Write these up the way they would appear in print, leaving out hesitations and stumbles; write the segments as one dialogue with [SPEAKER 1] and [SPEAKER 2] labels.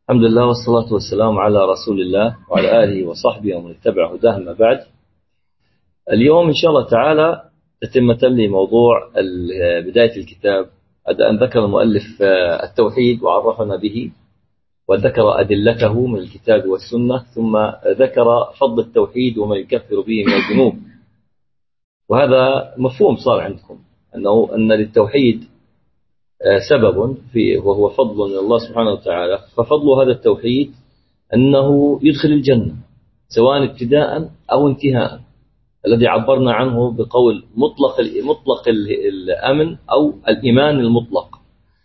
[SPEAKER 1] الحمد لله والصلاة والسلام على رسول الله وعلى آله وصحبه ومن اتبع هداه ما بعد. اليوم إن شاء الله تعالى تتمة لموضوع بداية الكتاب. أن ذكر المؤلف التوحيد وعرفنا به وذكر أدلته من الكتاب والسنة، ثم ذكر فضل التوحيد وما يكفر به من الذنوب. وهذا مفهوم صار عندكم أن للتوحيد سبب فيه وهو فضل من الله سبحانه وتعالى. ففضل هذا التوحيد أنه يدخل الجنة سواء ابتداء أو انتهاء، الذي عبرنا عنه بقول مطلق الأمن أو الإيمان المطلق.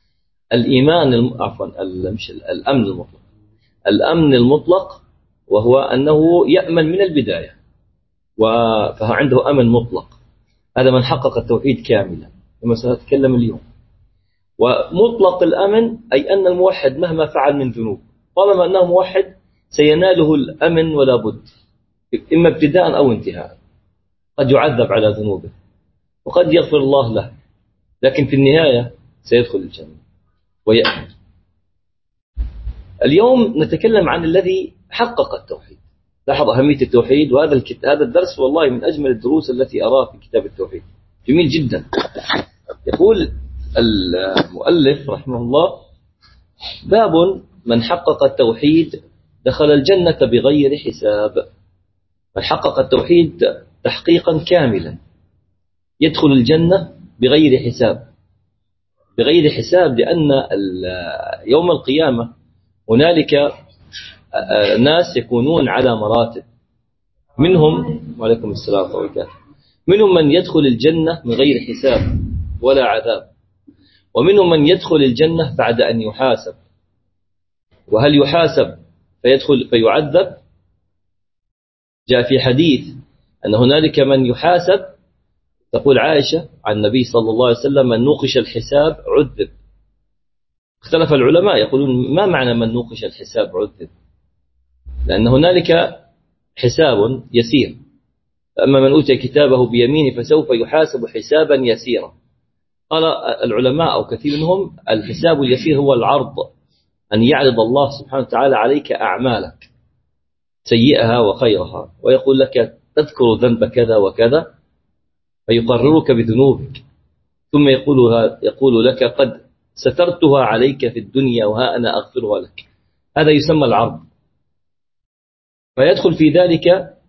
[SPEAKER 1] الأمن المطلق وهو أنه يأمن من البداية، فعنده أمن مطلق. هذا من حقق التوحيد كاملا كما سنتكلم اليوم. ومطلق الأمن أي أن الموحد مهما فعل من ذنوب طالما أنه موحد سيناله الأمن ولا بد، إما ابتداء أو انتهاء. قد يعذب على ذنوبه وقد يغفر الله له، لكن في النهاية سيدخل الجنة ويأمن. اليوم نتكلم عن الذي حقق التوحيد. لاحظ أهمية التوحيد، وهذا هذا الدرس والله من أجمل الدروس التي أراه في كتاب التوحيد، جميل جدا. يقول المؤلف رحمه الله: باب من حقق التوحيد دخل الجنة بغير حساب. من حقق التوحيد تحقيقا كاملا يدخل الجنة بغير حساب. بغير حساب لأن يوم القيامة هنالك ناس يكونون على مراتب، منهم وعليكم السلام ورحمة الله وبركاته، منهم من يدخل الجنة من غير حساب ولا عذاب، ومنهم من يدخل الجنة بعد أن يحاسب. وهل يحاسب فيدخل فيعذب؟ جاء في حديث أن هنالك من يحاسب، تقول عائشة عن النبي صلى الله عليه وسلم: من نوقش الحساب عذب. اختلف العلماء يقولون ما معنى من نوقش الحساب عذب؟ لأن هنالك حساب يسير، أما من أوتي كتابه بيمينه فسوف يحاسب حسابا يسيرا. قال العلماء أو كثير منهم: الحساب اليسير هو العرض، أن يعرض الله سبحانه وتعالى عليك أعمالك سيئها وخيرها، ويقول لك تذكر ذنب كذا وكذا فيقررك بذنوبك، ثم يقول لك قد سترتها عليك في الدنيا وها أنا أغفرها لك. هذا يسمى العرض. فيدخل في ذلك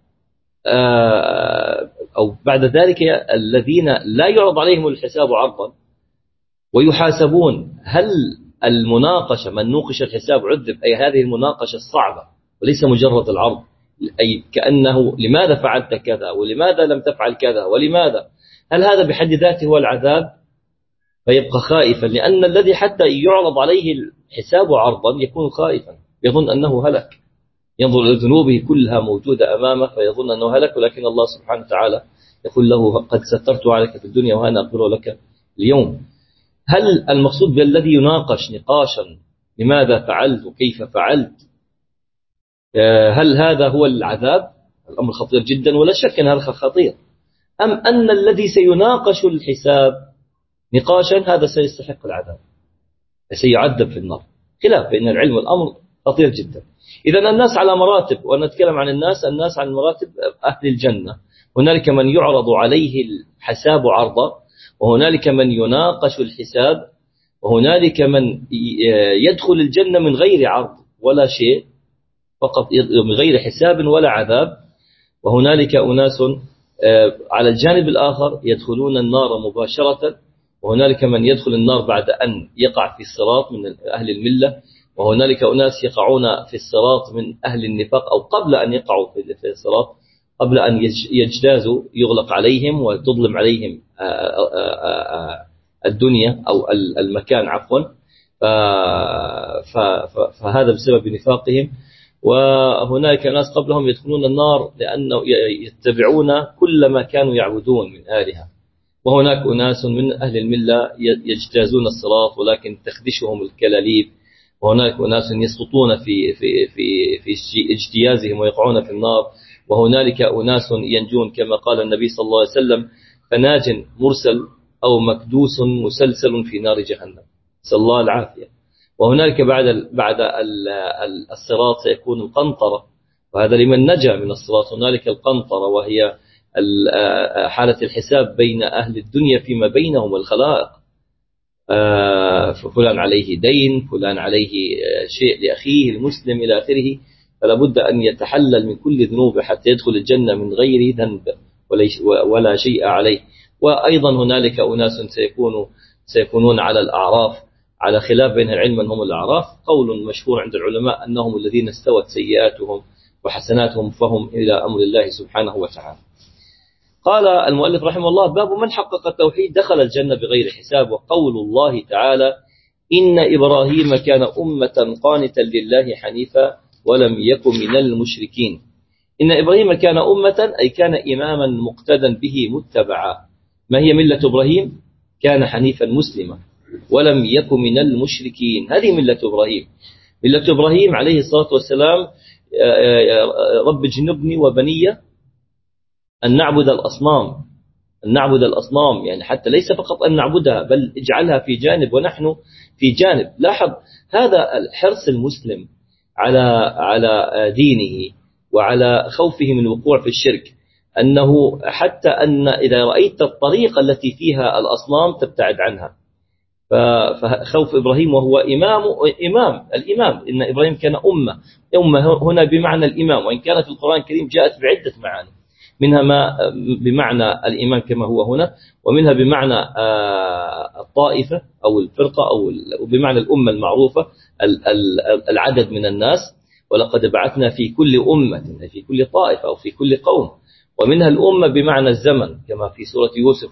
[SPEAKER 1] أو بعد ذلك الذين لا يعرض عليهم الحساب عرضا ويحاسبون. هل المناقشة من نوقش الحساب عذب، أي هذه المناقشة الصعبة وليس مجرد العرض، أي كأنه لماذا فعلت كذا ولماذا لم تفعل كذا ولماذا، هل هذا بحد ذاته هو العذاب؟ فيبقى خائفا، لأن الذي حتى يعرض عليه الحساب عرضا يكون خائفا، يظن أنه هلك، ينظر إلى ذنوبه كلها موجودة أمامه فيظن أنه هلك، ولكن الله سبحانه وتعالى يقول له قد سترت عليك في الدنيا وأنا أغفر لك اليوم. هل المقصود بالذي يناقش نقاشا لماذا فعلت وكيف فعلت، هل هذا هو العذاب؟ الأمر خطير جدا ولا شك أن هذا خطير. أم أن الذي سيناقش الحساب نقاشا هذا سيستحق العذاب، سيعذب في النار؟ خلاف بين العلم والأمر خطير جدا. إذن الناس على مراتب، ونتكلم عن الناس عن مراتب أهل الجنة. هنالك من يعرض عليه الحساب عرضا، وهنالك من يناقش الحساب، وهنالك من يدخل الجنة من غير عرض ولا شيء، فقط من غير حساب ولا عذاب. وهنالك أناس على الجانب الآخر يدخلون النار مباشرة، وهنالك من يدخل النار بعد أن يقع في الصراط من أهل الملة، وهنالك أناس يقعون في الصراط من أهل النفاق، أو قبل أن يقعوا في الصراط، قبل أن يجتازوا يغلق عليهم وتظلم عليهم الدنيا أو المكان عفوا، فهذا بسبب نفاقهم. وهناك ناس قبلهم يدخلون النار لأنه يتبعون كل ما كانوا يعبدون من آلهة. وهناك أناس من أهل الملة يجتازون الصراط ولكن تخدشهم الكلاليب. وهناك أناس يسقطون في اجتيازهم ويقعون في النار. وهنالك أناس ينجون كما قال النبي صلى الله عليه وسلم: فناج مرسل أو مكدوس مسلسل في نار جهنم. نسأل الله العافية. وهنالك بعد الصراط سيكون القنطرة، وهذا لمن نجا من الصراط. هنالك القنطرة وهي حالة الحساب بين أهل الدنيا فيما بينهم والخلائق. فلان عليه دين، فلان عليه شيء لأخيه المسلم إلى آخره، فلا بد أن يتحلل من كل ذنوبه حتى يدخل الجنة من غير ذنب ولا شيء عليه. وأيضا هنالك أناس سيكونون على الأعراف، على خلاف بين العلم من هم الأعراف. قول مشهور عند العلماء أنهم الذين استوت سيئاتهم وحسناتهم فهم إلى أمر الله سبحانه وتعالى. قال المؤلف رحمه الله: باب من حقق التوحيد دخل الجنة بغير حساب. وقول الله تعالى: إن إبراهيم كان أمة قانتا لله حنيفا ولم يكن من المشركين. إن إبراهيم كان أمة أي كان إماما مقتدا به متبعا. ما هي ملة إبراهيم؟ كان حنيفا مسلما ولم يكن من المشركين. هذه ملة إبراهيم. ملة إبراهيم عليه الصلاة والسلام: رب اجنبني وبني أن نعبد الأصنام. أن نعبد الأصنام يعني حتى ليس فقط أن نعبدها، بل اجعلها في جانب ونحن في جانب. لاحظ هذا الحرص المسلم على دينه وعلى خوفه من الوقوع في الشرك، أنه حتى أن إذا رأيت الطريقة التي فيها الأصنام تبتعد عنها. فخوف إبراهيم وهو الإمام. إن إبراهيم كان أمة هنا بمعنى الإمام، وإن كانت في القرآن الكريم جاءت بعدة معاني، منها ما بمعنى الإمام كما هو هنا، ومنها بمعنى الطائفة أو الفرقة، أو بمعنى الأمة المعروفة، العدد من الناس. ولقد بعثنا في كل أمة، في كل طائفة أو في كل قوم. ومنها الأمة بمعنى الزمن كما في سورة يوسف: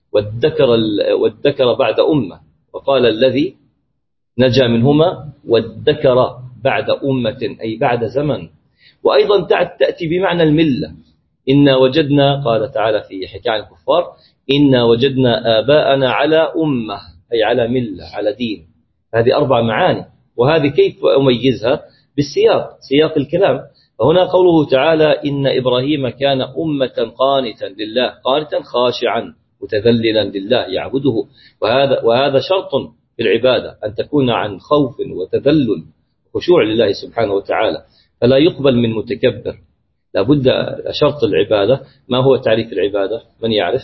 [SPEAKER 1] وادكر بعد أمة، وقال الذي نجا منهما وادكر بعد أمة أي بعد زمن. وأيضا تأتي بمعنى الملة. إنا وجدنا، قال تعالى في حكاية عن الكفار: إنا وجدنا آباءنا على أمة أي على ملة، على دين. هذه 4 معاني، وهذه كيف أميزها؟ بالسياق، سياق الكلام. فهنا قوله تعالى: إن إبراهيم كان أمة قانتا لله، قانتا خاشعا متذللا لله يعبده. وهذا شرط في العبادة، أن تكون عن خوف وتذلل وخشوع لله سبحانه وتعالى، فلا يقبل من متكبر. لابد شرط العبادة. ما هو تعريف العبادة؟ من يعرف؟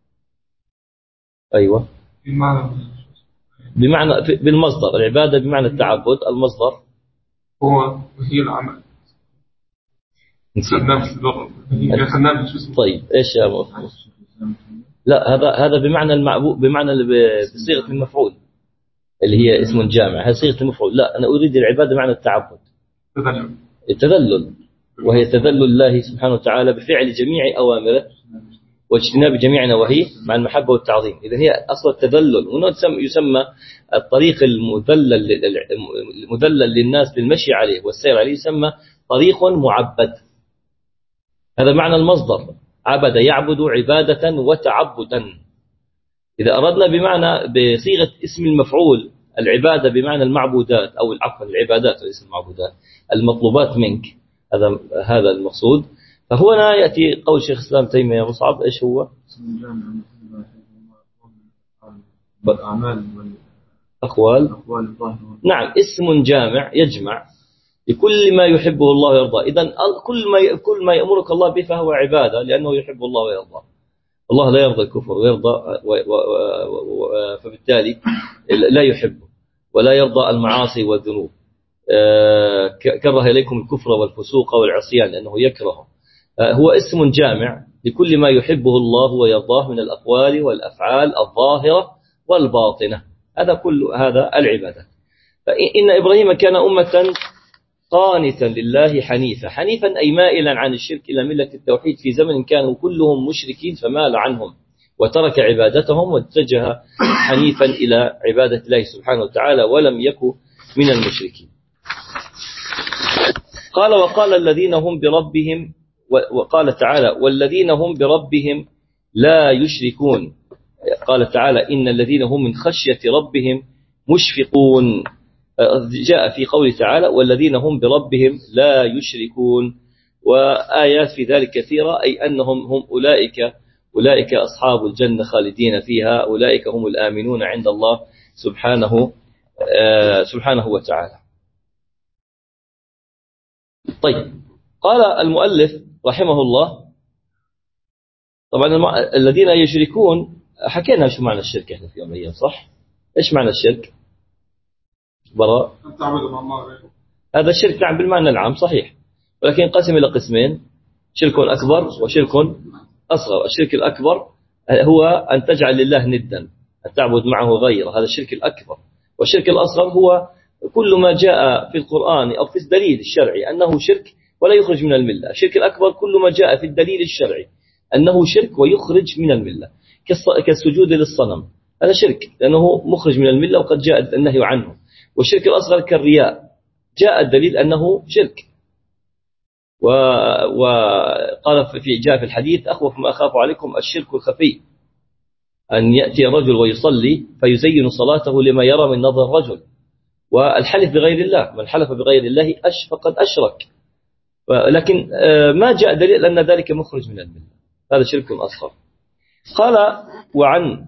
[SPEAKER 1] أيوة، بمعنى بالمصدر. العبادة بمعنى التعبد، المصدر
[SPEAKER 2] وهي العمل.
[SPEAKER 1] طيب ايش يا مفهوم؟ لا، هذا بمعنى المعبود، بمعنى بصيغة المفعول اللي هي اسم جامع. هذه صيغة المفعول. لا، أنا أريد العبادة بمعنى التعبد، التذلل، وهي تذلل الله سبحانه وتعالى بفعل جميع أوامره واجتناب جميع نواهيه مع المحبة والتعظيم. إذا هي أصل التذلل. هنا يسمى الطريق المذلل للناس للمشي عليه والسير عليه يسمى طريق معبد. هذا معنى المصدر: عبد يعبد عبادة وتعبدا. إذا أردنا بمعنى بصيغة اسم المفعول العبادة بمعنى المعبودات، أو عفوا العبادات وليس المعبودات، المطلوبات منك، هذا المقصود. فهنا يأتي قول شيخ الإسلام تيمية يا مصعب: إيش هو؟ أقوال. نعم، اسم جامع يجمع لكل ما يحبه الله ويرضاه. إذن كل ما يأمرك الله به فهو عبادة، لأنه يحب الله ويرضاه. الله لا يرضى الكفر ويرضى، فبالتالي لا يحبه، ولا يرضى المعاصي والذنوب. كره إليكم الكفر والفسوق والعصيان لأنه يكرهه. هو اسم جامع لكل ما يحبه الله ويرضاه من الأقوال والأفعال الظاهرة والباطنة. هذا العبادة. فإن إبراهيم كان أمة قانتا لله حنيفا أي مائلا عن الشرك إلى ملة التوحيد في زمن كانوا كلهم مشركين، فمال عنهم وترك عبادتهم واتجه حنيفا إلى عبادة الله سبحانه وتعالى ولم يكن من المشركين. قال: وقال الذين هم بربهم، وقال تعالى: والذين هم بربهم لا يشركون. قال تعالى: إن الذين هم من خشية ربهم مشفقون. جاء في قوله تعالى: والذين هم بربهم لا يشركون. وآيات في ذلك كثيرة، أي أنهم هم أولئك أصحاب الجنة خالدين فيها، أولئك هم الآمنون عند الله سبحانه سبحانه وتعالى. طيب، قال المؤلف رحمه الله، طبعا الذين يشركون حكينا شو معنى الشرك احنا في يوم من الايام، صح؟ ايش معنى الشرك؟ براء، هذا الشرك نعم بالمعنى العام صحيح، ولكن ينقسم الى قسمين: شرك اكبر وشرك اصغر. الشرك الاكبر هو ان تجعل لله ندا، ان تعبد معه غيره، هذا الشرك الاكبر. والشرك الاصغر هو كل ما جاء في القرآن او في الدليل الشرعي انه شرك ولا يخرج من المله. الشرك الاكبر كل ما جاء في الدليل الشرعي أنه شرك ويخرج من الملة، كالسجود للصنم، هذا شرك لأنه مخرج من الملة وقد جاء النهي عنه. والشرك الأصغر كالرياء، جاء الدليل أنه شرك. وقال جاء في الحديث: أخوف ما أخاف عليكم الشرك الخفي، أن يأتي رجل ويصلي فيزين صلاته لما يرى من نظر الرجل. والحلف بغير الله، من حلف بغير الله فقد أشرك. لكن ما جاء دليل أن ذلك مخرج من الملة، هذا شرك أصغر. قال: وعن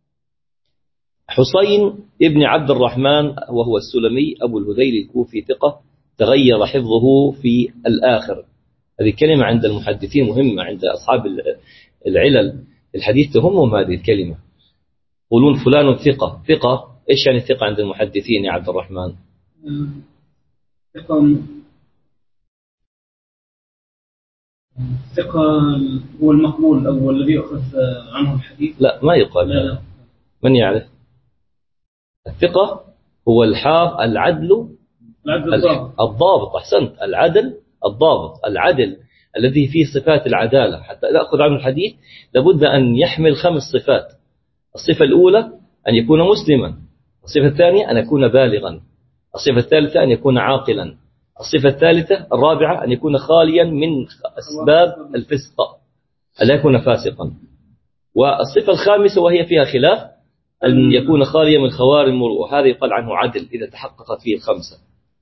[SPEAKER 1] حسين ابن عبد الرحمن وهو السلمي أبو الهذيل الكوفي ثقة تغير حفظه في الآخر. هذه كلمة عند المحدثين مهمة، عند أصحاب العلل الحديث تهمهم هذه الكلمة، يقولون فلان ثقة. ثقة إيش يعني ثقة عند المحدثين يا عبد الرحمن؟
[SPEAKER 3] ثقة هو المقبول أو الذي يأخذ عنه الحديث؟
[SPEAKER 1] لا، ما يقال. لا. من يعرف؟ الثقة هو العدل الضابط. أحسنت، العدل الضابط، العدل الذي فيه صفات العدالة. حتى نأخذ عنه الحديث لابد أن يحمل 5 صفات. الصفة الأولى أن يكون مسلما، الصفة الثانية أن يكون بالغا، الصفة الثالثة أن يكون عاقلا، الصفة الثالثة الرابعة أن يكون خاليا من أسباب الفسق، ألا يكون فاسقا. والصفة الخامسة وهي فيها خلاف أن يكون خاليا من خوار المروءة، هذا يقال عنه عدل إذا تحققت فيه ال5.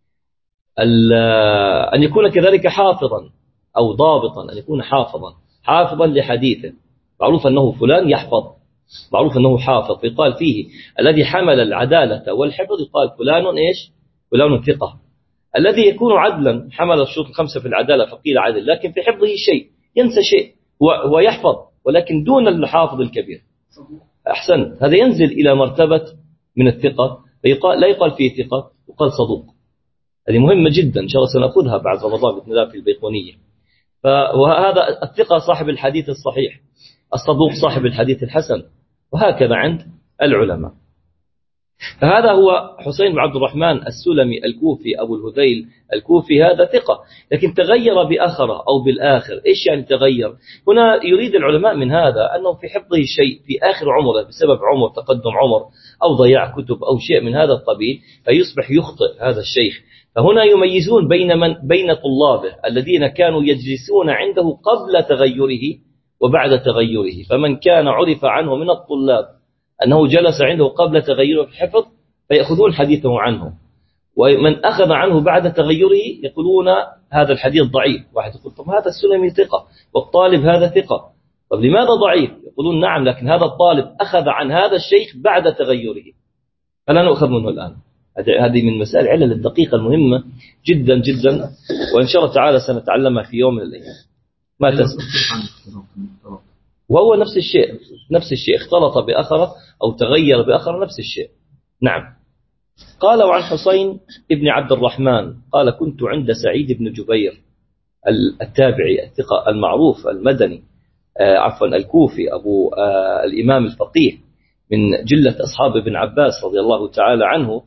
[SPEAKER 1] أن يكون كذلك حافظا أو ضابطا، أن يكون حافظا لحديثه، معروف أنه فلان يحفظ، معروف أنه حافظ، يقال فيه الذي حمل العدالة والحفظ يقال فلان إيش؟ فلان ثقة. الذي يكون عدلا حمل الشروط ال5 في العدالة فقيل عدل، لكن في حفظه شيء، ينسى شيء، هو يحفظ ولكن دون الحافظ الكبير. أحسنت، هذا ينزل إلى مرتبة من الثقة، لا يقال فيه ثقة، يقال صدوق. هذه مهمة جدا، إن شاء الله سنأخذها بعد رمضان بإذن الله في البيقونية. وهذا الثقة صاحب الحديث الصحيح، الصدوق صاحب الحديث الحسن، وهكذا عند العلماء. فهذا هو حسين بن عبد الرحمن السلمي الكوفي أبو الهذيل الكوفي، هذا ثقة، لكن تغير بآخرة أو بالآخر. إيش يعني تغير؟ هنا يريد العلماء من هذا أنه في حفظه شيء في آخر عمره بسبب تقدم عمر أو ضياع كتب أو شيء من هذا القبيل، فيصبح يخطئ هذا الشيخ. فهنا يميزون بين طلابه الذين كانوا يجلسون عنده قبل تغيره وبعد تغيره. فمن كان عرف عنه من الطلاب أنه جلس عنده قبل تغيره في الحفظ فيأخذون حديثه عنه، ومن أخذ عنه بعد تغيره يقولون هذا الحديث ضعيف. واحد يقول طب هذا السلمي ثقة والطالب هذا ثقة، طب لماذا ضعيف؟ يقولون نعم، لكن هذا الطالب أخذ عن هذا الشيخ بعد تغيره فلا نأخذ منه الآن. هذه من مسائل العلل الدقيقة المهمة جدا جدا، وإن شاء الله تعالى سنتعلمها في يوم من الأيام. ما تسمع، وهو نفس الشيء اختلط بأخره أو تغير بأخره، نفس الشيء. نعم. قال: وعن حسين ابن عبد الرحمن قال: كنت عند سعيد بن جبير التابعي الثقة المعروف المدني، الكوفي أبو الإمام الفقيه من جلة أصحاب ابن عباس رضي الله تعالى عنه،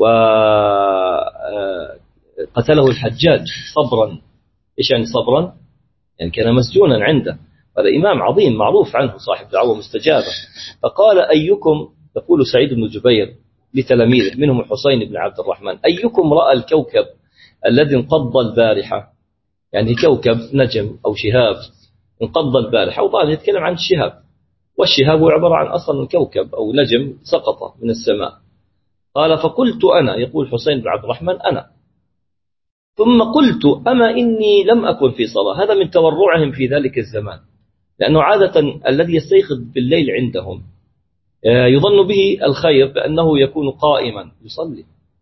[SPEAKER 1] وقتله الحجاج صبرا. إيش يعني صبرا؟ يعني كان مسجونا عنده، هذا إمام عظيم معروف عنه صاحب دعوة مستجابة. فقال: أيكم، يقول سعيد بن جبير لتلاميذه منهم حسين بن عبد الرحمن، أيكم رأى الكوكب الذي انقض البارحة؟ يعني كوكب نجم أو شهاب انقض البارحة، وطبعا يتكلم عن الشهاب، والشهاب هو عبارة عن أصلا كوكب أو نجم سقط من السماء. قال: فقلت أنا، يقول حسين بن عبد الرحمن أنا، ثم قلت أما إني لم أكن في صلاة. هذا من تورعهم في ذلك الزمان، لأنه عادة الذي يستيقظ بالليل عندهم يظن به الخير بأنه يكون قائما يصلي،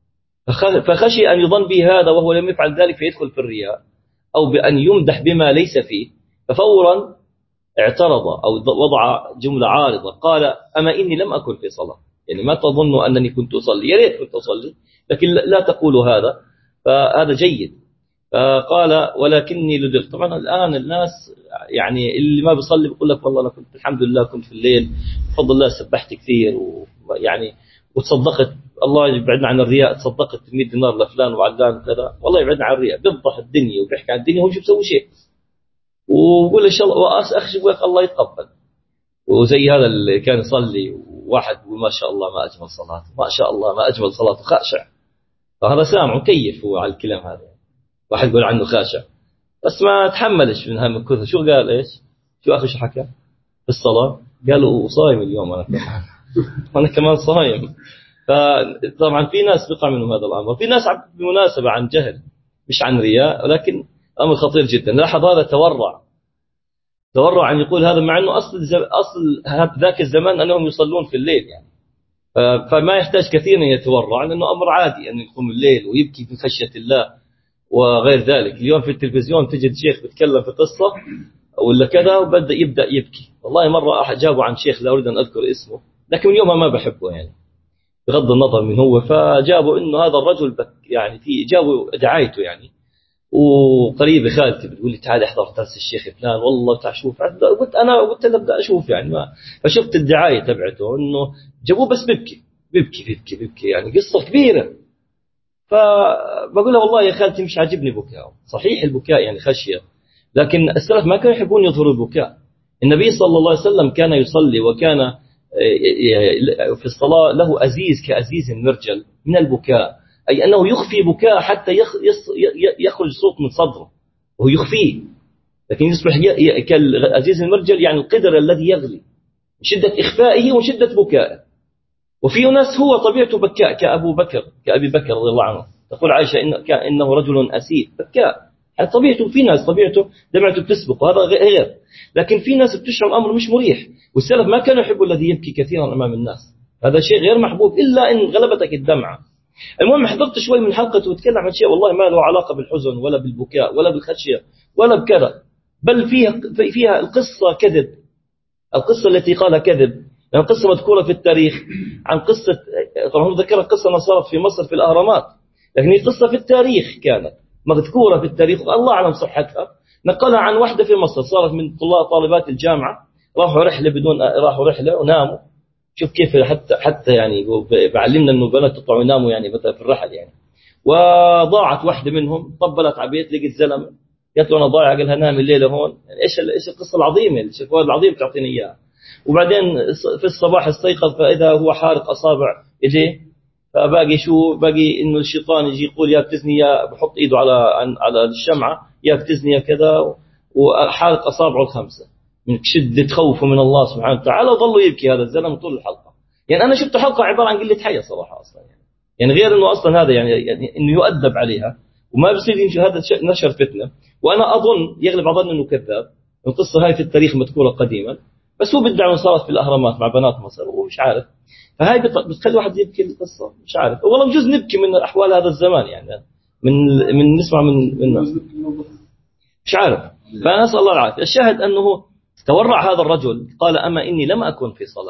[SPEAKER 1] فخشي أن يظن به هذا وهو لم يفعل ذلك فيدخل في الرياء، أو بأن يمدح بما ليس فيه، ففورا اعترض أو وضع جملة عارضة، قال أما إني لم أكن في صلاة، يعني ما تظن أنني كنت أصلي، يا ريت كنت أصلي لكن لا تقولوا هذا، فهذا جيد. فقال ولكني لدغت. طبعا الآن الناس يعني اللي ما بيصلي بيقول لك والله أنا كنت الحمد لله كنت في الليل بفضل الله سبحت كثير ويعني وتصدقت، الله يبعدنا عن الرياء، تصدقت 100 دينار لفلان وعلان وكذا، والله يبعدنا عن الرياء، بيفضح الدنيا وبيحكي عن الدنيا وهو مش بيسوي شيء، وقول إن شاء الله وأخشى الله يتقبل. وزي هذا اللي كان يصلي واحد وما شاء الله ما أجمل صلاته، ما شاء الله ما أجمل صلاته، خاشع، فهذا سامع كيف هو على الكلام هذا، واحد يقول عنه خاشع بس ما تحملش من هم الكثر. شو قال إيش؟ شو أخي شو حكى في الصلاة؟ قالوا صايم اليوم أنا كمان أنا كمان صايم. فطبعا في ناس بقع منهم هذا الأمر، في ناس بمناسبة عن جهل مش عن رياء، ولكن أمر خطير جدا. لاحظ هذا تورع أن يقول هذا، مع أنه أصل ذاك الزمان أنهم يصلون في الليل يعني، فما يحتاج كثيرا أن يتورع، لأنه أمر عادي أن يقوم الليل ويبكي في خشية الله وغير ذلك. اليوم في التلفزيون تجد شيخ بيتكلم في قصة ولا كذا يبدأ يبكي. والله مرة جابوا عن شيخ لا أريد أن أذكر اسمه، لكن من يومها ما بحبه يعني بغض النظر من هو، فجابوا إنه هذا الرجل يعني جابوا دعايته يعني، وقريبة خالتي بتقول لي تعال احضر درس الشيخ فلان، والله تعال شوف. قلت أبدأ أشوف يعني، ما فشفت الدعاية تبعته إنه جابوه بس بيبكي يعني قصة كبيرة. فبقول له والله يا خالتي مش عاجبني بكاء، صحيح البكاء يعني خشية، لكن السلف ما كانوا يحبون يظهروا البكاء. النبي صلى الله عليه وسلم كان يصلي وكان في الصلاة له أزيز كأزيز المرجل من البكاء، أي أنه يخفي بكاء حتى يخرج صوت من صدره وهو يخفيه، لكن يصبح كأزيز المرجل يعني القدر الذي يغلي من شدة إخفائه وشدة بكائه. وفي ناس هو طبيعته بكاء كأبي بكر رضي الله عنه، تقول عائشة إنه رجل أسير بكاء، يعني طبيعته. في ناس طبيعته دمعته بتسبق وهذا غير، لكن في ناس بتشعر الأمر مش مريح، والسلف ما كانوا يحبوا الذي يبكي كثيرا أمام الناس، هذا شيء غير محبوب إلا إن غلبتك الدمعة. المهم حضرت شوي من حلقته وتكلم عن شيء والله ما له علاقة بالحزن ولا بالبكاء ولا بالخشية ولا بكذا، بل فيها القصة كذب، القصة التي قالها كذب، يعني قصة مذكورة في التاريخ عن قصة، طبعا ذكر قصة صارت في مصر في الأهرامات، لكن هي قصة في التاريخ كانت مذكورة في التاريخ الله أعلم صحتها. نقلها عن واحدة في مصر صارت من طالبات الجامعة، راحوا رحلة وناموا. شوف كيف حتى يعني بعلمنا إنه البنات تطلعوا يناموا يعني مثلا في الرحل يعني. وضاعت واحدة منهم، طبلت عبيت لقيت زلمة قالت له أنا ضايع، قال لها نام الليلة هون. يعني إيش القصة العظيمة، الشفوات العظيم تعطيني إياها. وبعدين في الصباح استيقظ فإذا هو حارق أصابع إيديه، باقي إنه الشيطان يجي يقول يا بتزني، يا بحط إيده على الشمعة يا بتزني يا كذا، وحارق أصابعه الخمسة من شدة خوفه من الله سبحانه وتعالى، وظلوا يبكي هذا الزلمة طول الحلقة. يعني أنا شفت حلقة عبارة عن قلة حياة صراحة أصلا يعني غير إنه أصلا هذا يعني إنه يؤدب عليها وما بصير يمشي، هذا نشر فتنة. وأنا أظن يغلب أظن إنه كذاب، القصة هاي في التاريخ مذكورة قديما، بس هو بدعي انه صارت في الأهرامات مع بنات مصر ومش عارف، فهاي بتخلي واحد يبكي القصة مش عارف. والله بجوز نبكي من أحوال هذا الزمان يعني، من نسمع من مش عارف. فأنا أسأل الله العافية. الشاهد أنه تورع هذا الرجل قال أما إني لم أكن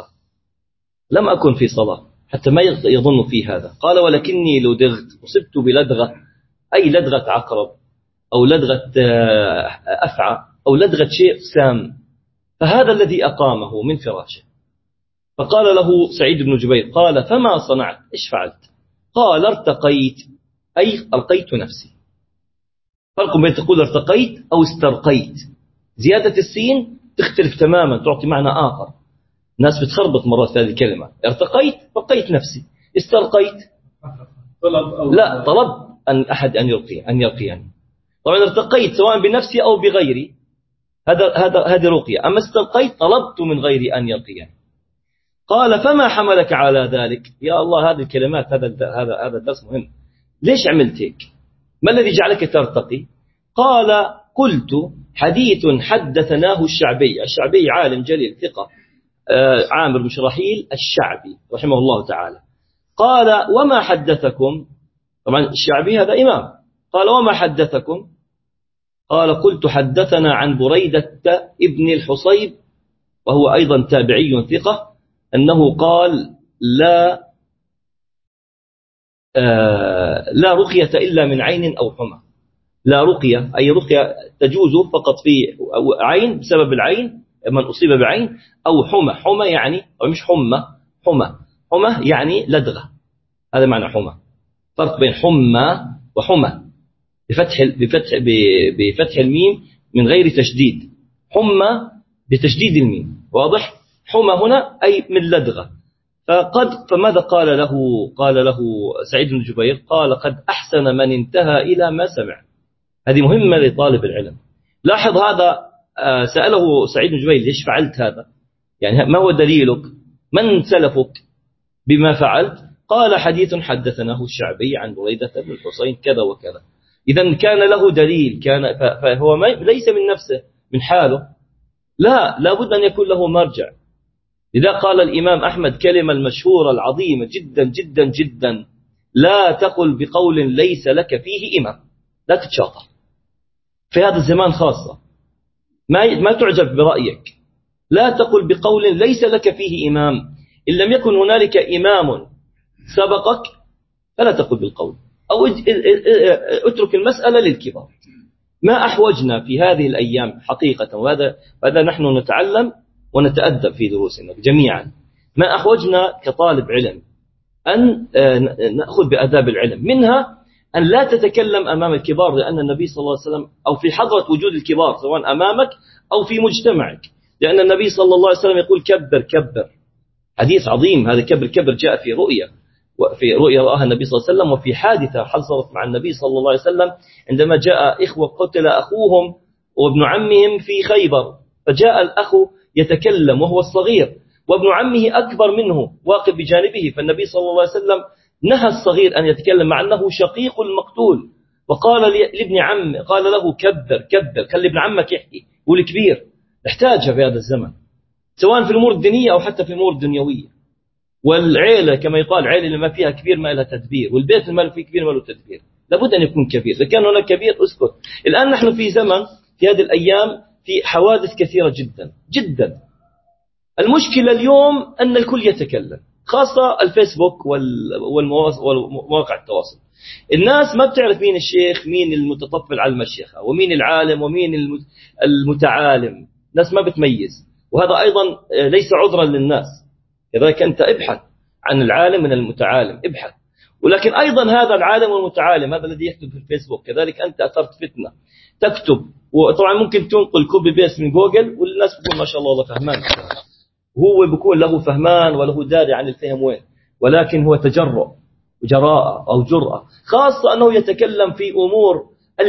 [SPEAKER 1] في صلاة حتى ما يظن في هذا. قال ولكني لدغت، أصبت بلدغة، أي لدغة عقرب أو لدغة أفعى أو لدغة شيء سام، فهذا الذي أقامه من فراشه. فقال له سعيد بن جبير قال فما صنعت، إيش فعلت؟ قال ارتقيت، أي ألقيت نفسي. فرق بين تقول ارتقيت أو استرقيت، زيادة السين تختلف تماما تعطي معنى آخر، الناس بتخربط مرات هذه الكلمة. ارتقيت رقيت نفسي، استرقيت لا طلب أن أحد أن يرقيني. طبعا ارتقيت سواء بنفسي أو بغيري، هذا رقية. أما استرقيت طلبت من غيري أن يرقيني. قال فما حملك على ذلك؟ يا الله هذه الكلمات، هذا الدرس مهم. ليش عملت هيك؟ ما الذي جعلك ترتقي؟ قال قلت حديث حدثناه الشعبي عالم جليل ثقة، عامر بن شراحيل الشعبي رحمه الله تعالى. قال وما حدثكم؟ طبعا الشعبي هذا إمام. قال وما حدثكم؟ قال قلت حدثنا عن بريدة ابن الحصيب وهو أيضا تابعي ثقة أنه قال لا رقية إلا من عين أو حمى. لا رقية أي رقية تجوز فقط في عين بسبب العين من أصيب بعين، أو حمى. حمى يعني أو مش حمى يعني لدغة، هذا معنى حمى. فرق بين حمى وحمى بفتح الميم من غير تشديد، حمى بتشديد الميم، واضح؟ حمى هنا أي من لدغة. فماذا قال له سعيد بن جبير؟ قال قد أحسن من انتهى إلى ما سمع. هذه مهمة لطالب العلم. لاحظ هذا، سأله سعيد بن جبير ليش فعلت هذا؟ يعني ما هو دليلك؟ من سلفك بما فعلت؟ قال حديث حدثناه الشعبي عن بريدة بن الحصين كذا وكذا. إذا كان له دليل، فهو ليس من نفسه من حاله، لا بد أن يكون له مرجع. لذا قال الإمام أحمد كلمة المشهورة العظيمة جدا جدا جدا: لا تقل بقول ليس لك فيه إمام. لا تتشاطر في هذا الزمان خاصة، ما تعجب برأيك. لا تقل بقول ليس لك فيه إمام. إن لم يكن هنالك إمام سبقك فلا تقل بالقول، أو اترك المسألة للكبار. ما أحوجنا في هذه الأيام حقيقة، وهذا نحن نتعلم ونتأدب في دروسنا جميعا. ما أحوجنا كطالب علم أن نأخذ بأداب العلم، منها أن لا تتكلم أمام الكبار، لأن النبي صلى الله عليه وسلم، أو في حضرة وجود الكبار سواء أمامك أو في مجتمعك، لأن النبي صلى الله عليه وسلم يقول كبر كبر. حديث عظيم هذا، كبر كبر، جاء في رؤيا رآها النبي صلى الله عليه وسلم، وفي حادثة حصلت مع النبي صلى الله عليه وسلم عندما جاء إخوة قتل أخوهم وابن عمهم في خيبر، فجاء الأخ يتكلم وهو الصغير، وابن عمه أكبر منه واقف بجانبه، فالنبي صلى الله عليه وسلم نهى الصغير أن يتكلم مع أنه شقيق المقتول، وقال لابن عمه، قال له كبر كبر، خلي ابن عمك يحكي، والكبير نحتاجها في هذا الزمن، سواء في الأمور الدينية أو حتى في الأمور الدنيوية. والعيلة كما يقال، عيلة اللي ما فيها كبير ما لها تدبير، والبيت اللي ما فيه كبير ما له تدبير. لابد أن يكون كبير. إذا كان هناك كبير اسكت. الآن نحن في زمن، في هذه الأيام، في حوادث كثيرة جدا جدا. المشكلة اليوم أن الكل يتكلم، خاصة الفيسبوك والمواقع التواصل. الناس ما بتعرف مين الشيخ، مين المتطفل على المشيخة، ومين العالم، ومين المتعالم. الناس ما بتميز، وهذا أيضا ليس عذرا للناس. كذلك أنت ابحث عن العالم من المتعالم، ابحث. ولكن أيضا هذا العالم والمتعالم، هذا الذي يكتب في الفيسبوك، كذلك أنت أثرت فتنة، تكتب، وطبعا ممكن تنقل كوبي بيس من جوجل، والناس بتقول ما شاء الله فهمان، هو بيكون له فهمان وله داري عن الفهم وين، ولكن هو تجرؤ وجراءة أو جرأة، خاصة أنه يتكلم في أمور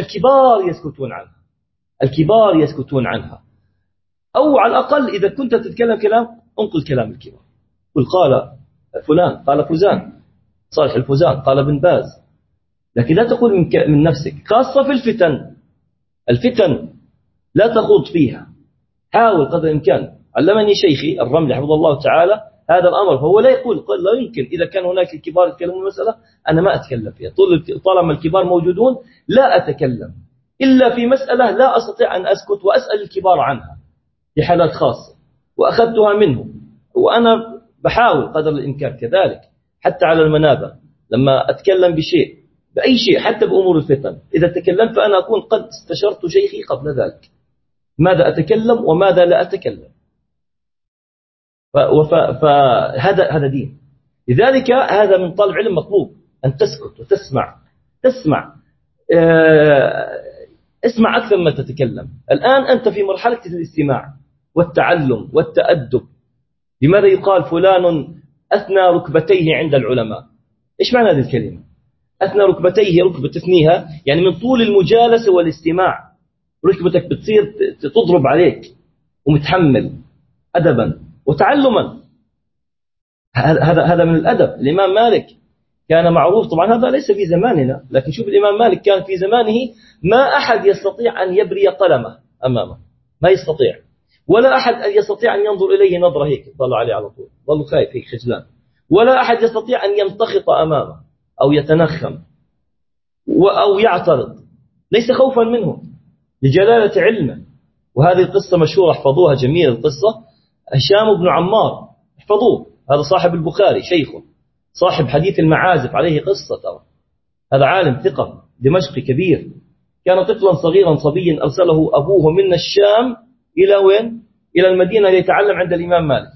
[SPEAKER 1] الكبار يسكتون عنها. أو على الأقل إذا كنت تتكلم كلام، انقل كلام الكبار، قل قال فلان، قال فوزان، صالح الفوزان، قال ابن باز، لكن لا تقول من نفسك، خاصة في الفتن لا تخوض فيها. حاول قدر الإمكان. علمني شيخي الرملي حفظه الله تعالى هذا الأمر، فهو لا يقول، قال لا يمكن إذا كان هناك الكبار يتكلمون المسألة أنا ما أتكلم فيها، طالما الكبار موجودون لا أتكلم إلا في مسألة لا أستطيع أن أسكت وأسأل الكبار عنها في حالات خاصة، وأخذتها منهم، وأنا بحاول قدر الإمكان كذلك حتى على المنابر لما أتكلم بأي شيء حتى بأمور الفتن، إذا تكلمت فأنا أكون قد استشرت شيخي قبل ذلك ماذا أتكلم وماذا لا أتكلم. فهذا دين. لذلك هذا من طالب علم مطلوب أن تسكت وتسمع. اسمع أكثر ما تتكلم. الآن أنت في مرحلة الاستماع والتعلم والتأدب. لماذا يقال فلان أثنى ركبتيه عند العلماء؟ إيش معنى هذه الكلمة؟ أثنى ركبتيه، ركبة تثنيها يعني من طول المجالسة والاستماع، ركبتك بتصير تضرب عليك، ومتحمل أدبا وتعلما. هذا من الأدب. الإمام مالك كان معروف، طبعا هذا ليس في زماننا، لكن شوف الإمام مالك كان في زمانه ما أحد يستطيع أن يبري قلمه أمامه، ما يستطيع. ولا أحد يستطيع أن ينظر إليه نظرة هيك طلع عليه على طول، ظل خايف هيك خجلان. ولا أحد يستطيع أن يمتخط أمامه أو يتنخم أو يعترض، ليس خوفا منه لجلالة علمه. وهذه القصة مشهورة، احفظوها، جميلة القصة. هشام بن عمار، احفظوه، هذا صاحب البخاري شيخه، صاحب حديث المعازف، عليه قصة ترى. هذا عالم ثقة دمشقي كبير، كان طفلا صغيرا صبيا أرسله أبوه من الشام إلى وين؟ إلى المدينة ليتعلم عند الإمام مالك.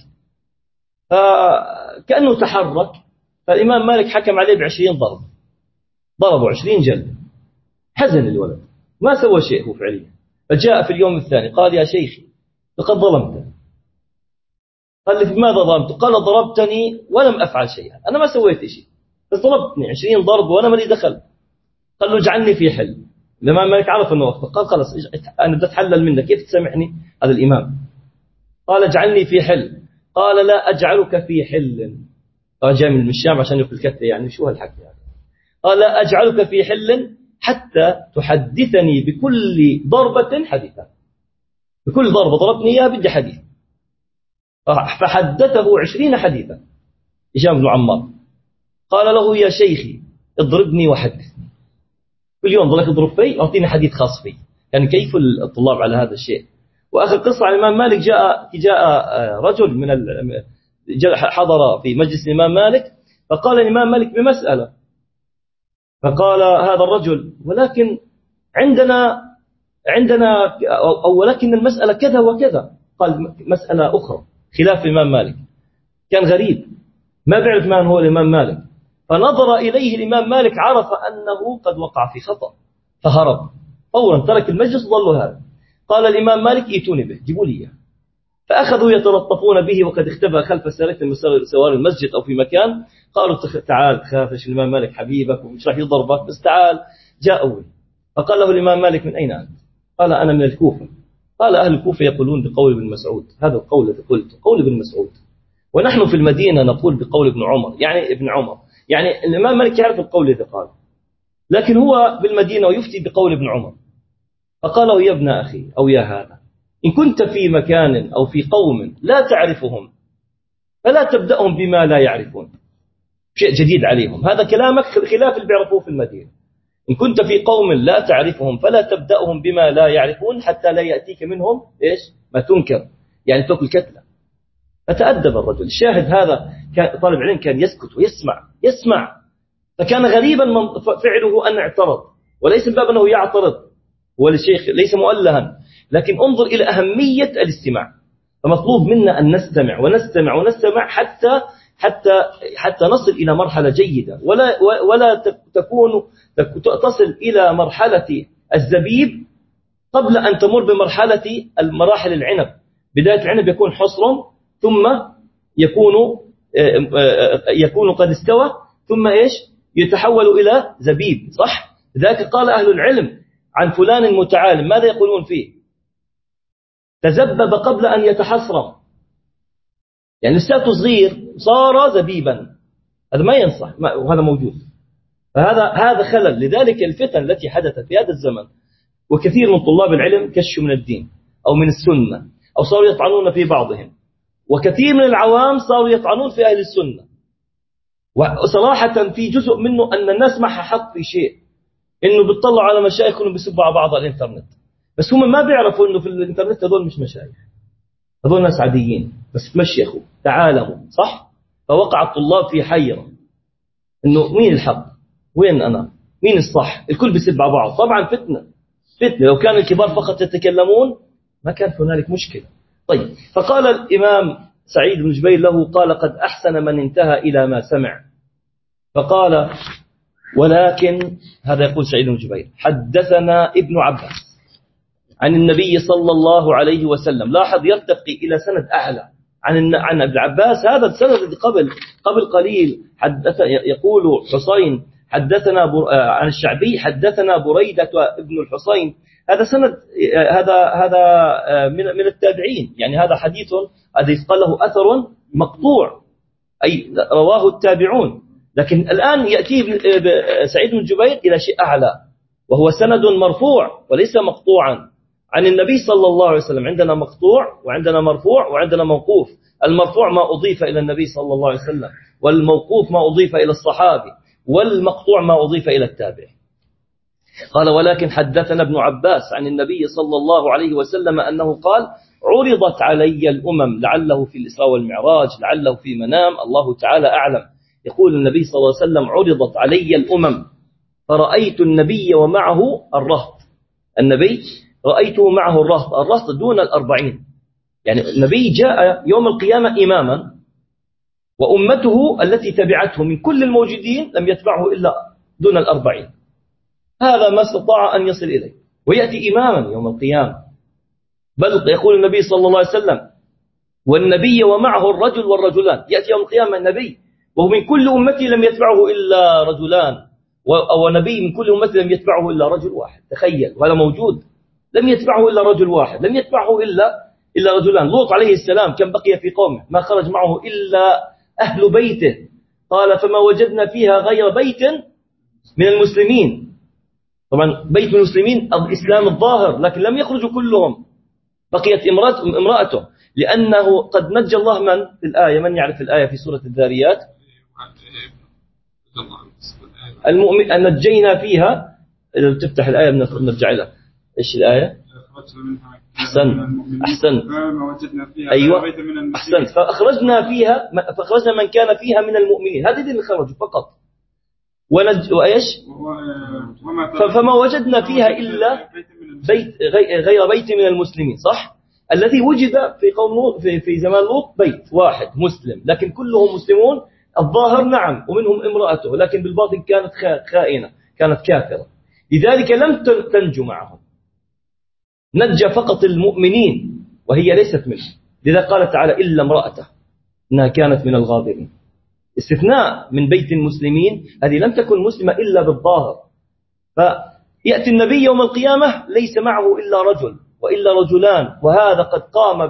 [SPEAKER 1] فكأنه تحرك، فالإمام مالك حكم عليه ب20 ضرب، ضربه 20 جلد. حزن الولد، ما سوى شيء هو فعليا. فجاء في اليوم الثاني قال: يا شيخي لقد ظلمتني. قال: لي بماذا ظلمت؟ قال: ضربتني ولم أفعل شيئا، أنا ما سويت شيء، بس ضربتني 20 ضرب وأنا مالي دخل. قال له: اجعلني في حل. الإمام مالك عرف أنه وقته، قال: خلاص أنا بدي أتحلل منك، كيف تسامحني؟ هذا الإمام. قال: اجعلني في حل. قال: لا أجعلك في حل. قال: جاي من الشام عشان يأكل كتة، يعني شو هالحكي يعني؟ قال: لا أجعلك في حل حتى تحدثني بكل ضربة حديثا، بكل ضربة ضربتني إياها بدي حديث. فحدثه 20 حديثا هشام بن عمار. قال له: يا شيخي اضربني وحدثني، كل يوم ضلك اضرب في، أعطيني حديث خاص في. يعني كيف الطلاب على هذا الشيء. وآخر قصة عن الإمام مالك، جاء رجل من حضر في مجلس الإمام مالك، فقال الإمام مالك بمسألة، فقال هذا الرجل: ولكن عندنا أو ولكن المسألة كذا وكذا. قال: مسألة أخرى خلاف الإمام مالك. كان غريب، ما بيعرف من هو الإمام مالك. فنظر إليه الإمام مالك، عرف أنه قد وقع في خطأ، فهرب فورا، ترك المجلس وظل هذا. قال الإمام مالك: ائتوني به، جيبوا لي إياه. فأخذوا يتلطفون به وقد اختبأ خلف سارية من سوار المسجد أو في مكان. قالوا: تعال، تخافش، الإمام مالك حبيبك ومش راح يضربك، بس تعال. جاءوا. فقال له الإمام مالك: من أين أنت؟ قال: أنا من الكوفة. قال: أهل الكوفة يقولون بقول ابن مسعود، هذا القول الذي قلت قول ابن مسعود، ونحن في المدينة نقول بقول ابن عمر، يعني ابن عمر. يعني الإمام مالك يعرف القول الذي قال، لكن هو بالمدينة ويفتي بقول ابن عمر. فقال له: يا ابن أخي، أو يا هذا، إن كنت في مكان أو في قوم لا تعرفهم فلا تبدأهم بما لا يعرفون، شيء جديد عليهم. هذا كلامك خلاف اللي بيعرفوه في المدينة. إن كنت في قوم لا تعرفهم فلا تبدأهم بما لا يعرفون حتى لا يأتيك منهم إيش؟ ما تنكر، يعني تأكل كتلة. فتأدب الرجل. الشاهد هذا طالب علم كان يسكت ويسمع. فكان غريبا فعله أن اعترض، وليس من باب أنه يعترض، والشيخ ليس مؤلها، لكن انظر إلى أهمية الاستماع. فمطلوب منا أن نستمع ونستمع ونستمع حتى نصل إلى مرحلة جيدة، ولا تصل إلى مرحلة الزبيب قبل أن تمر بمرحلة المراحل العنب. بداية العنب يكون حصر، ثم يكون قد استوى، ثم إيش؟ يتحول إلى زبيب، صح؟ ذاك قال أهل العلم عن فلان متعالم، ماذا يقولون فيه؟ تزبب قبل أن يتحصرم، يعني لساته صغير صار زبيبا. هذا ما ينصح، وهذا موجود. فهذا خلل. لذلك الفتن التي حدثت في هذا الزمن، وكثير من طلاب العلم كشوا من الدين أو من السنة، أو صاروا يطعنون في بعضهم، وكثير من العوام صاروا يطعنون في أهل السنة. وصراحة في جزء منه أن الناس معها حق في شيء، إنه بيطلعوا على مشايخ إنه بيسبوا على بعض على الإنترنت، بس هم ما بيعرفوا إنه في الإنترنت هذول مش مشايخ، هذول ناس عاديين بس تمشيخوا تعالموا، صح؟ فوقع الطلاب في حيرة، إنه مين الحق؟ وين أنا؟ مين الصح؟ الكل بيسب على بعض. طبعا فتنة. لو كان الكبار فقط يتكلمون ما كان هنالك مشكلة. طيب، فقال الإمام سعيد بن جبير له: قال: قد أحسن من انتهى إلى ما سمع. فقال: ولكن، هذا يقول سعيد بن جبير: حدثنا ابن عباس عن النبي صلى الله عليه وسلم. لاحظ يرتقي إلى سند أعلى عن ابن عباس. هذا السند الذي قبل قليل يقول حسين حدثنا عن الشعبي حدثنا بريدة ابن الحسين. هذا سند، هذا من التابعين، يعني هذا حديث الذي قال له أثر مقطوع، أي رواه التابعون. لكن الآن يأتي سعيد بن جبير إلى شيء أعلى، وهو سند مرفوع وليس مقطوعا عن النبي صلى الله عليه وسلم عندنا مقطوع وعندنا مرفوع وعندنا موقوف. المرفوع ما أضيف إلى النبي صلى الله عليه وسلم، والموقوف ما أضيف إلى الصحابي، والمقطوع ما أضيف إلى التابع. قال ولكن حدثنا ابن عباس عن النبي صلى الله عليه وسلم أنه قال عرضت علي الأمم، لعله في الإسراء والمعراج، لعله في منام، الله تعالى أعلم. يقول النبي صلى الله عليه وسلم عرضت علي الأمم فرأيت النبي ومعه الرهط. النبي رأيته معه الرهط، الرهط دون 40. يعني النبي جاء يوم القيامة إماما، وأمته التي تبعته من كل الموجودين لم يتبعه إلا دون 40. هذا ما استطاع أن يصل إليه، ويأتي إماما يوم القيامة. بل يقول النبي صلى الله عليه وسلم والنبي ومعه الرجل والرجلان. يأتي يوم القيامة النبي ومن كل أمتي لم يتبعه إلا رجلان، أو نبي من كل أمتي لم يتبعه إلا رجل واحد. تخيل، وهذا موجود، لم يتبعه إلا رجل واحد، لم يتبعه إلا رجلان. لوط عليه السلام كم بقي في قومه؟ ما خرج معه إلا أهل بيته. قال فما وجدنا فيها غير بيت من المسلمين. طبعا بيت المسلمين الإسلام الظاهر، لكن لم يخرجوا كلهم، بقيت امرأته، لأنه قد نجى الله من في الآية، من يعرف الآية في سورة الذاريات؟ المؤمن أن نجينا فيها. إذا تفتح الآية نرجع لها. إيش الآية؟ أحسن. أيوة أحسن. فأخرجنا من كان فيها من المؤمنين. هذه اللي خرجوا فقط. وإيش؟ فما وجدنا فيها إلا غير بيت من المسلمين. صح؟ الذي وجد في قوم لوط في زمان لوط بيت واحد مسلم، لكن كلهم مسلمون. الظاهر نعم، ومنهم امرأته، لكن بالباطن كانت خائنة، كانت كافرة. لذلك لم تنجو معهم، نجى فقط المؤمنين وهي ليست منه. لذا قال تعالى إلا امرأته إنها كانت من الغابرين. استثناء من بيت المسلمين، هذه لم تكن مسلمة إلا بالظاهر. فيأتي النبي يوم القيامة ليس معه إلا رجل وإلا رجلان، وهذا قد قام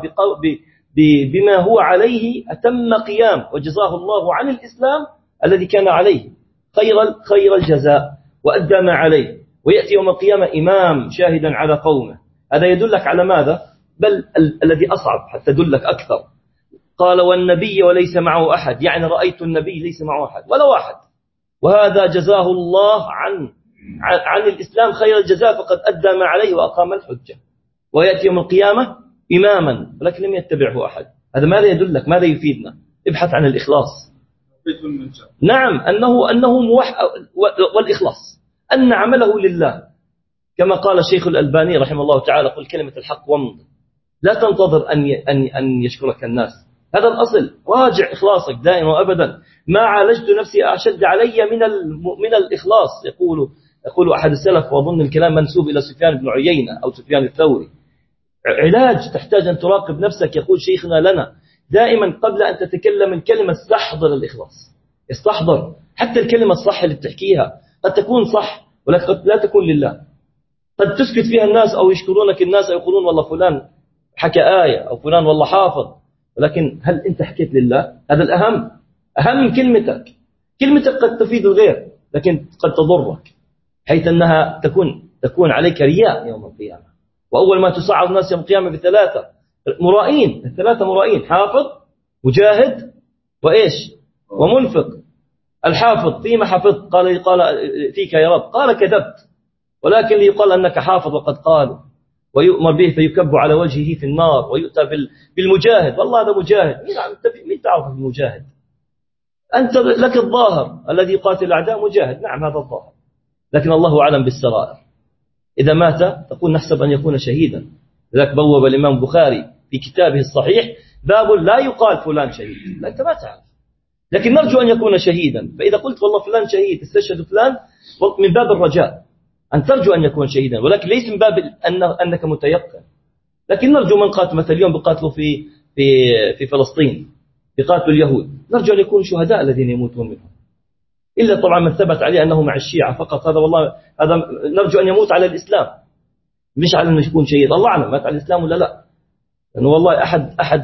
[SPEAKER 1] بما هو عليه أتم قيام، وجزاه الله عن الإسلام الذي كان عليه خير الجزاء، وأدى ما عليه. ويأتي يوم القيامة إمام شاهدا على قومه. هذا يدلك على ماذا؟ بل الذي أصعب حتى يدلك أكثر. قال والنبي وليس معه أحد، يعني رأيت النبي ليس معه أحد ولا واحد، وهذا جزاه الله عن الإسلام خير الجزاء، فقد أدى ما عليه وأقام الحجة. ويأتي يوم القيامة إماما ولكن لم يتبعه أحد. هذا ماذا يدلك؟ ماذا يفيدنا؟ ابحث عن الإخلاص. نعم، أنه والإخلاص أن عمله لله، كما قال الشيخ الألباني رحمه الله تعالى قل كلمة الحق وامض، لا تنتظر أن يشكرك الناس. هذا الأصل. راجع إخلاصك دائما وأبدا. ما عالجت نفسي أشد علي من الإخلاص. يقول أحد السلف، وأظن الكلام منسوب إلى سفيان بن عيينة أو سفيان الثوري، علاج تحتاج أن تراقب نفسك. يقول شيخنا لنا دائما قبل أن تتكلم الكلمة استحضر الإخلاص. استحضر حتى الكلمة الصح اللي بتحكيها، قد تكون صح ولكن قد لا تكون لله. قد تسكت فيها الناس أو يشكرونك الناس أو يقولون والله فلان حكى آية أو فلان والله حافظ، ولكن هل أنت حكيت لله؟ هذا الأهم. أهم من كلمتك. كلمتك قد تفيد الغير لكن قد تضرك، حيث أنها تكون عليك رياء يوم القيامة. وأول ما تصعد الناس يوم القيامة بثلاثة مرائين، الثلاثة مرائين: حافظ، مجاهد، وإيش؟ ومنفق. الحافظ فيما حفظ قال فيك يا رب، قال كذبت، ولكن ليقال أنك حافظ وقد قالوا، ويؤمر به فيكب على وجهه في النار. ويؤتى بالمجاهد، والله هذا مجاهد. مين تعرف المجاهد؟ أنت لك الظاهر الذي يقاتل الأعداء مجاهد، نعم هذا الظاهر، لكن الله أعلم بالسرائر. إذا مات تقول نحسب أن يكون شهيدا. لذلك بوب الإمام البخاري في كتابه الصحيح باب لا يقال فلان شهيد، لا أنت ما تعرف، لكن نرجو أن يكون شهيدا. فإذا قلت والله فلان شهيد استشهد فلان، من باب الرجاء أن ترجو أن يكون شهيدا، ولكن ليس من باب أنك متيقن. لكن نرجو من قاتل، مثل اليوم بقاتلوا في فلسطين، بقاتلوا اليهود، نرجو أن يكونوا شهداء الذين يموتون منهم، إلا طبعا من ثبت عليه أنه مع الشيعة فقط. هذا والله هذا نرجو أن يموت على الإسلام، مش على أنه يكون شهيد. الله أعلم مات على الإسلام ولا لا. لأنه والله أحد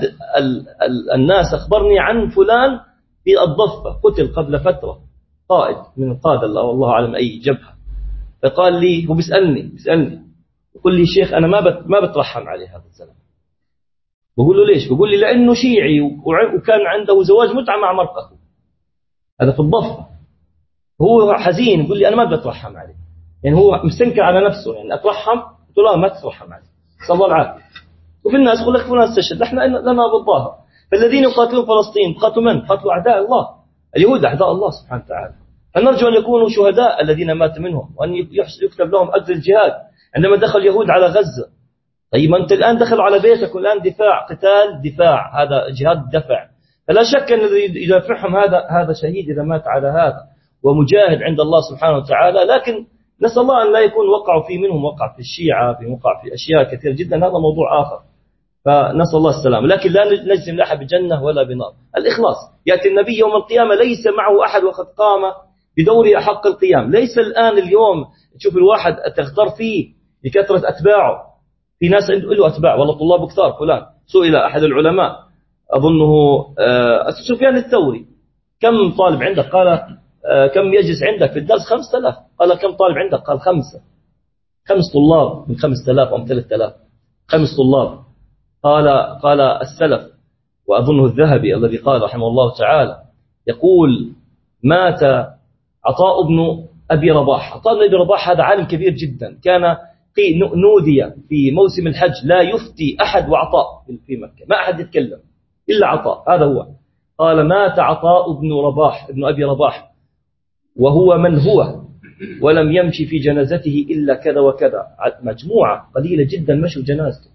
[SPEAKER 1] الناس أخبرني عن فلان في الضفة قتل قبل فترة، قائد من القادة، الله أعلم أي جبهة. فقال لي، هو بيسألني يقول لي شيخ أنا ما بترحم عليه هذا الزلمة. بقول له ليش؟ بقول لي لأنه شيعي وكان عنده زواج متعة مع مرته، هذا في الضفة. هو حزين يقول لي أنا ما بترحم عليه، يعني هو مستنكر على نفسه، يعني أترحم؟ قلت له لا ما تترحم عليه، صلى الله العافية. وفي الناس يقول لك فلان استشهد، نحن لنا بالظاهر. فالذين يقاتلون فلسطين قاتلوا من؟ قاتلوا أعداء الله، اليهود أعداء الله سبحانه وتعالى. فنرجو أن يكونوا شهداء الذين مات منهم، وأن يكتب لهم أجر الجهاد. عندما دخل اليهود على غزة، طيب أنت الآن دخلوا على بيتك والآن دفاع، قتال دفاع، هذا جهاد دفع. فلا شك أن الذي يدافعهم هذا شهيد إذا مات على هذا، ومجاهد عند الله سبحانه وتعالى. لكن نسأل الله أن لا يكون وقعوا في منهم وقع في الشيعة، في وقع في أشياء كثير جدا، هذا موضوع آخر. فنسأل الله السلام. لكن لا نجزم لا أحد بجنة ولا بنار. الإخلاص، يأتي النبي يوم القيامة ليس معه أحد وقد قام بدور حق القيام. ليس الآن اليوم تشوف الواحد تغتر فيه لكثرة أتباعه. في ناس له أتباع والله طلاب كثار. فلان سئل أحد العلماء أظنه سفيان الثوري كم طالب عندك؟ قال كم يجلس عندك في الدرس؟ 5000. قال كم طالب عندك؟ قال 5 طلاب من 5000 أو 3000. 5 طلاب. قال السلف وأظنه الذهبي الذي قال رحمه الله تعالى، يقول مات عطاء بن أبي رباح. عطاء بن أبي رباح هذا عالم كبير جدا، كان نودي في موسم الحج لا يفتي أحد وعطاء في مكة، ما أحد يتكلم إلا عطاء، هذا هو. قال مات عطاء بن أبي رباح وهو من هو، ولم يمشي في جنازته إلا كذا وكذا. مجموعة قليلة جدا مشوا جنازته،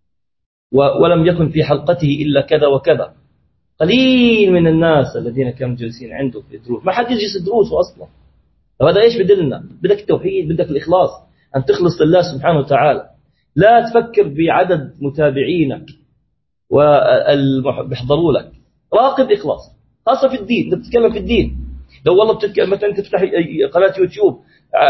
[SPEAKER 1] ولم يكن في حلقته إلا كذا وكذا. قليل من الناس الذين كانوا جالسين عنده في دروس، ما حد يجلس دروسه أصلا. هذا إيش بدلنا؟ بدك التوحيد، بدك الإخلاص، أن تخلص لله سبحانه وتعالى. لا تفكر بعدد متابعينك وبيحضروا لك. راقب إخلاص، خاصة في الدين. أنت بتتكلم في الدين، لو والله بتتكلم مثلا تفتح قناة يوتيوب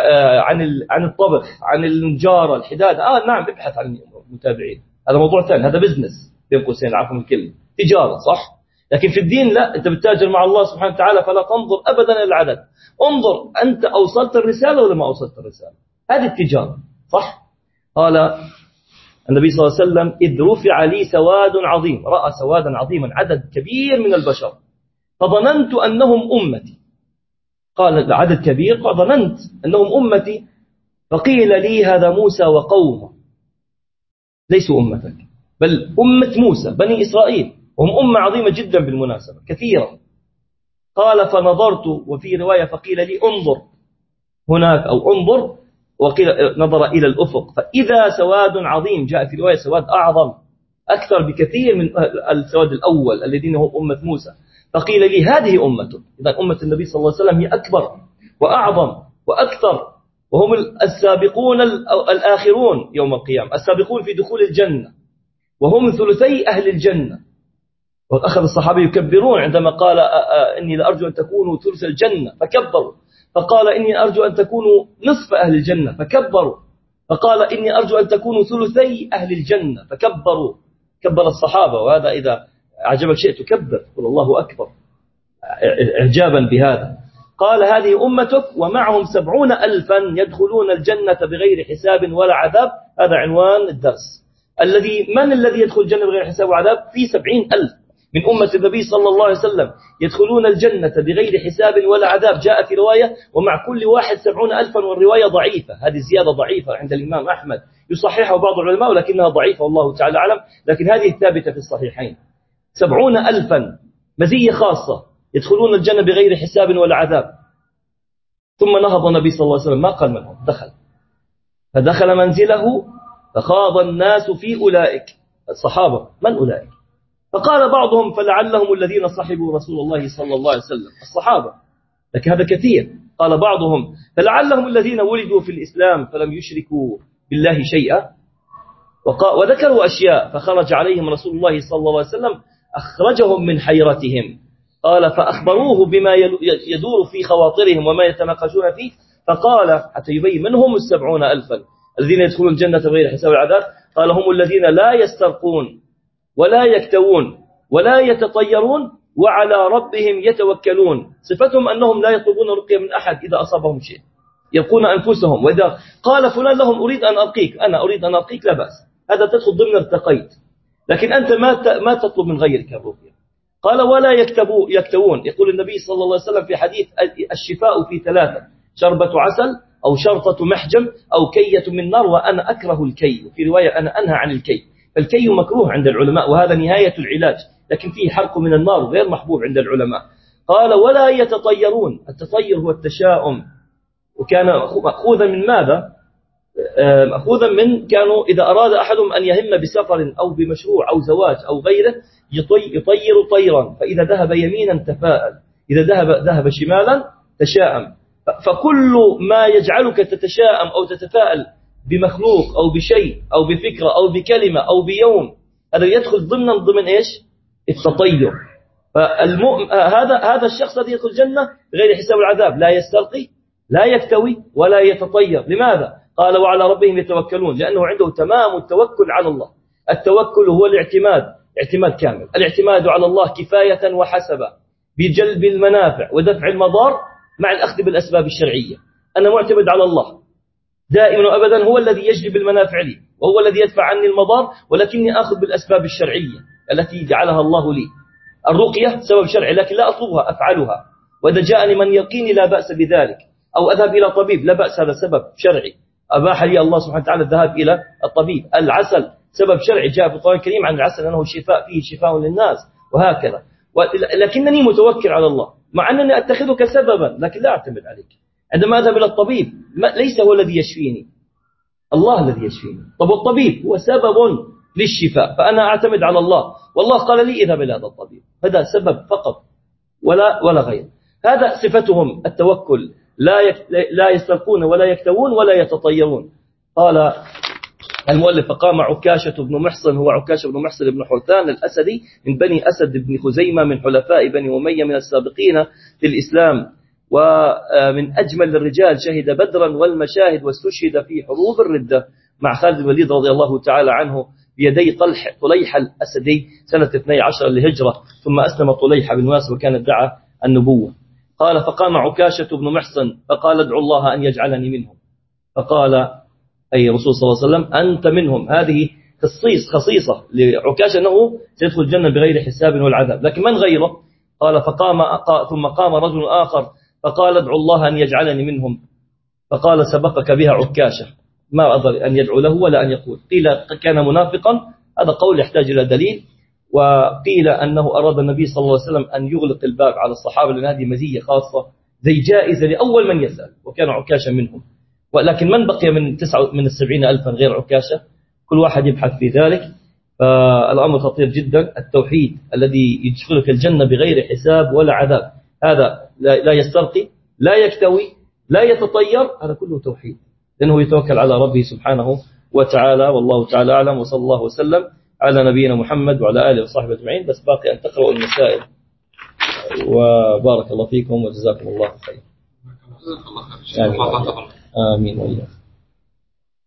[SPEAKER 1] عن الطبخ، عن النجارة، الحداد، نعم ابحث عن المتابعين، هذا موضوع ثاني، هذا بزنس بين قوسين، عفوا الكلمة، تجارة، صح؟ لكن في الدين لا، أنت بتتاجر مع الله سبحانه وتعالى، فلا تنظر أبدا إلى العدد، انظر أنت أوصلت الرسالة ولا ما أوصلت الرسالة. هذه التجارة، صح؟ قال النبي صلى الله عليه وسلم إذ رفع لي سواد عظيم، رأى سوادا عظيما، عدد كبير من البشر، فظننت أنهم أمتي. قال عدد كبير، فظننت أنهم أمتي، فقيل لي هذا موسى وقومه، ليسوا أمتك بل أمة موسى بني إسرائيل، وهم أمة عظيمة جدا بالمناسبة كثيرة. قال فنظرت، وفي رواية فقيل لي انظر هناك أو انظر، وقيل نظر إلى الأفق فإذا سواد عظيم، جاء في رواية سواد أعظم أكثر بكثير من السواد الأول الذين هم أمة موسى. فقيل لي هذه أمته، إذا أمة النبي صلى الله عليه وسلم هي أكبر وأعظم وأكثر، وهم السابقون الآخرون يوم القيامة، السابقون في دخول الجنة، وهم ثلثي أهل الجنة. وأخذ الصحابة يكبرون عندما قال إني لأرجو أن تكونوا ثلث الجنة، فكبروا. فقال إني أرجو أن تكونوا نصف أهل الجنة، فكبروا. فقال إني أرجو أن تكونوا ثلثي أهل الجنة، فكبروا. كبر الصحابة. وهذا إذا أعجبك شيء تكبر، قل الله أكبر إعجابا بهذا. قال هذه أمتك ومعهم 70,000 يدخلون الجنة بغير حساب ولا عذاب. هذا عنوان الدرس. من الذي يدخل الجنة بغير حساب وعذاب؟ في 70,000 من أمة النبي صلى الله عليه وسلم يدخلون الجنة بغير حساب ولا عذاب. جاء في رواية ومع كل واحد 70,000، والرواية ضعيفة، هذه زيادة ضعيفة عند الإمام أحمد، يصححها بعض العلماء ولكنها ضعيفة والله تعالى أعلم، لكن هذه الثابتة في الصحيحين. 70,000 مزية خاصة يدخلون الجنة بغير حساب ولا عذاب. ثم نهض النبي صلى الله عليه وسلم، ما قال منهم، فدخل منزله فخاض الناس في أولئك الصحابة. من أولئك؟ فقال بعضهم فلعلهم الذين صحبوا رسول الله صلى الله عليه وسلم، الصحابة، لكن هذا كثير. قال بعضهم فلعلهم الذين ولدوا في الإسلام فلم يشركوا بالله شيئا. وذكروا أشياء، فخرج عليهم رسول الله صلى الله عليه وسلم أخرجهم من حيرتهم. قال فأخبروه بما يدور في خواطرهم وما يتناقشون فيه، فقال حتى يبين من هم 70,000 الذين يدخلون الجنة بغير حساب العذاب. قال هم الذين لا يسترقون ولا يكتوون ولا يتطيرون وعلى ربهم يتوكلون. صفتهم أنهم لا يطلبون رقية من أحد إذا أصابهم شيء. يبقون أنفسهم. وإذا قال فلان لهم أريد أن أرقيك، أنا أريد أن أرقيك، لا بأس، هذا تدخل ضمن ارتقيت. لكن أنت ما تطلب من غيرك الرقية. قال ولا يكتوون. يقول النبي صلى الله عليه وسلم في حديث الشفاء في 3: شربة عسل، أو شرطة محجم، أو كية من نار، وأنا أكره الكي. في رواية أنا أنهى عن الكي. فالكي مكروه عند العلماء، وهذا نهاية العلاج، لكن فيه حرق من النار غير محبوب عند العلماء. قال ولا يتطيرون. التطير هو التشاؤم، وكان مأخوذا من ماذا؟ مأخوذا من كانوا إذا أراد أحدهم أن يهم بسفر أو بمشروع أو زواج أو غيره يطير طيرا، فإذا ذهب يمينا تفاءل، إذا ذهب شمالا تشاءم. فكل ما يجعلك تتشاءم أو تتفاءل بمخلوق أو بشيء أو بفكرة أو بكلمة أو بيوم، هذا يدخل ضمن إيش؟ التطير. هذا الشخص الذي يدخل الجنة بغير حساب العذاب، لا يسترقي، لا يكتوي، ولا يتطير. لماذا؟ قال وعلى ربهم يتوكلون، لأنه عنده تمام التوكل على الله. التوكل هو اعتماد كامل. الاعتماد على الله كفاية وحسبا، بجلب المنافع ودفع المضار مع الأخذ بالأسباب الشرعية. أنا معتمد على الله دائما وأبدا، هو الذي يجلب المنافع لي، وهو الذي يدفع عني المضار، ولكني أخذ بالأسباب الشرعية التي جعلها الله لي. الرقية سبب شرعي، لكن لا أطلبها، أفعلها. وإذا جاءني من يقيني لا بأس بذلك، أو أذهب إلى طبيب لا بأس، هذا سبب شرعي أباح لي الله سبحانه وتعالى الذهاب إلى الطبيب. العسل سبب شرعي، جاء في القرآن الكريم عن العسل أنه شفاء، فيه شفاء للناس، وهكذا. لكنني متوكل على الله، مع أنني أتخذك سببا، لكن لا أعتمد عليك. عندما أذهب إلى الطبيب ليس هو الذي يشفيني، الله الذي يشفيني. طب الطبيب هو سبب للشفاء، فأنا أعتمد على الله، والله قال لي اذهب إلى هذا الطبيب، هذا سبب فقط ولا غير. هذا صفتهم التوكل، لا يسترقون ولا يكتوون ولا يتطيرون. قال المؤلف فقام عكاشة بن محصن، هو عكاشة بن محصن بن حرثان الأسدي من بني أسد بن خزيمة من حلفاء بني أمية من السابقين في الإسلام، ومن أجمل الرجال، شهد بدرا والمشاهد، واستشهد في حروب الردة مع خالد بن الوليد رضي الله تعالى عنه بيدي طليحة الأسدي سنة 12 للهجرة، ثم أسلم طليحة بن واس وكان ادعى النبوة. قال فقام عكاشة بن محصن فقال ادعو الله أن يجعلني منهم، فقال أي رسول صلى الله عليه وسلم أنت منهم. هذه خصيصة لعكاشة أنه سيدخل الجنة بغير حساب والعذاب، لكن من غيره؟ قال ثم قام رجل آخر فقال ادعو الله أن يجعلني منهم، فقال سبقك بها عكاشة، ما أضل أن يدعو له ولا أن يقول. قيل كان منافقا، هذا قول يحتاج إلى دليل. وقيل أنه أراد النبي صلى الله عليه وسلم أن يغلق الباب على الصحابة، لأن هذه مزية خاصة زي جائزة لأول من يسأل، وكان عكاشة منهم. ولكن من بقي من 70,000 غير عكاشة؟ كل واحد يبحث في ذلك. فالأمر خطير جدا. التوحيد الذي يدخلك الجنة بغير حساب ولا عذاب، هذا لا يسترقي، لا يكتوي، لا يتطير، هذا كله توحيد، لأنه يتوكل على ربه سبحانه وتعالى. والله تعالى أعلم، وصلى الله وسلم على نبينا محمد وعلى آله وصحبه أجمعين. بس باقي أن تقرأوا المسائل، وبارك الله فيكم وجزاكم الله خير. آمين وإياكم.